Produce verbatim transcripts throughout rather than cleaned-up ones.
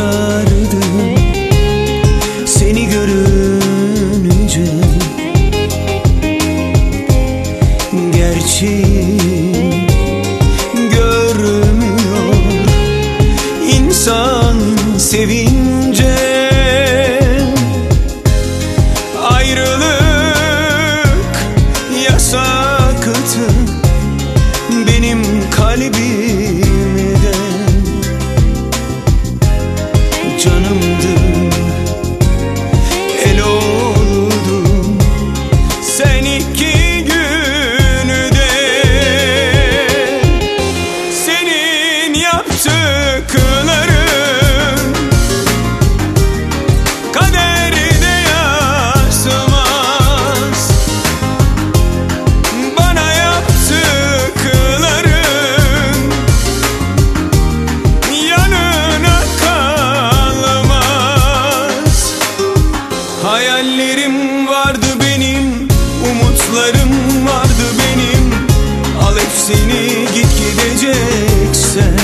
coşardım seni görünce. Gerçeği görmüyor insan sevince. Ayrılık yasaktı benim kalbimde. Canımdın, el oldum sen iki günde. Senin yaptıkların kaderde yazmaz. Bana yaptıkların yanına kalmaz. Hayallerim vardı benim, umutlarım vardı benim. Al hepsini git gideceksen.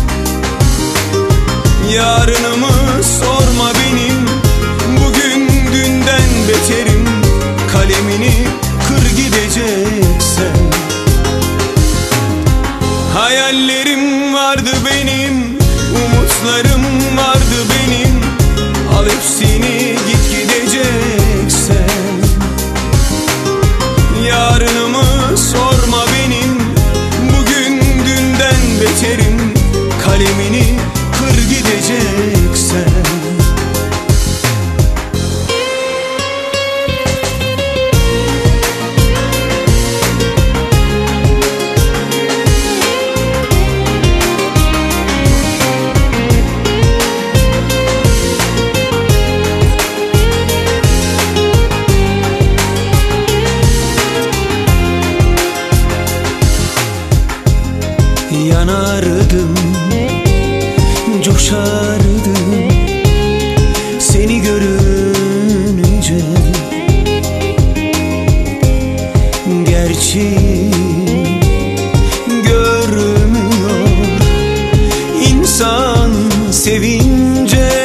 Yarınımı sorma benim, bugün dünden beterim. Kalemini kır gideceksen. Hayallerim vardı benim, umutlarım vardı benim. Al hepsini git gideceksen. Yarınımı sorma benim, bugün dünden beterim. Kalemini kır gideceksen. Yanardım, coşardım seni görünce. Gerçeği görmüyor insan sevince.